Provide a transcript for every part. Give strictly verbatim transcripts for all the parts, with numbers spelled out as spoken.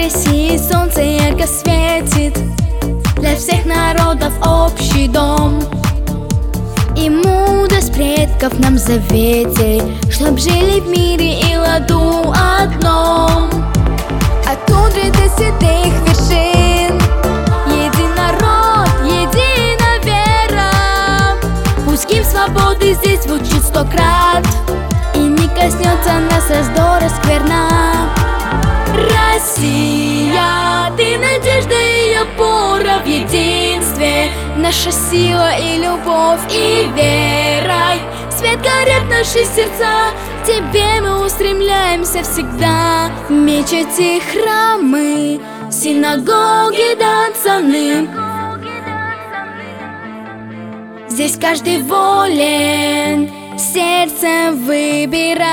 России солнце ярко светит, для всех народов общий дом. И мудрость предков нам заветит, чтоб жили в мире и ладу одном. От тудры до седых вершин един народ, едина вера. Пусть гимн свободы здесь звучит сто крат, и не коснется нас раздора скверна. Россия, ты надежда и опора в единстве, наша сила и любовь и верой. Свет горят наши сердца, к тебе мы устремляемся всегда. Мечети, храмы, синагоги, донцаны, здесь каждый волен сердцем выбирать.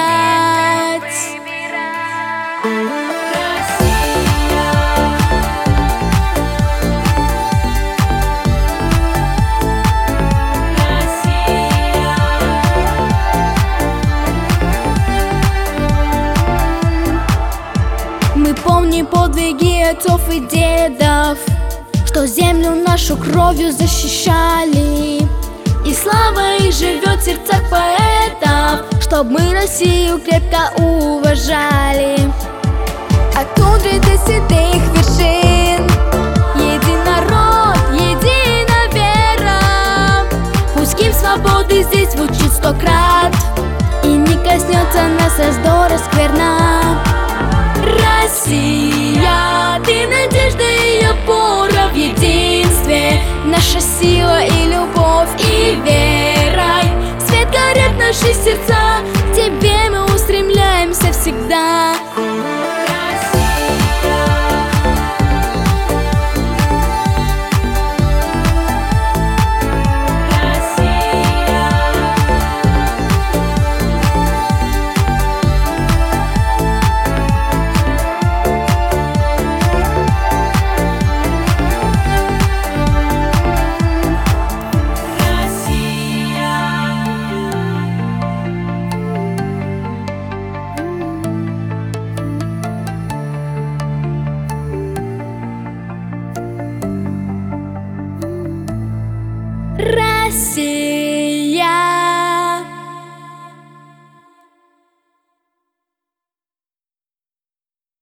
Мы помним подвиги отцов и дедов, что землю нашу кровью защищали. И слава их живет в сердцах поэтов, чтоб мы Россию крепко уважали. От тудры до седых вершин един народ, едина вера. Пусть гимн свободы здесь звучит сто крат, и не коснется нас раздора скверна. Россия, ты надежда и опора в единстве, наша сила и любовь и верой. Свет горят наши сердца, к тебе мы устремляемся всегда.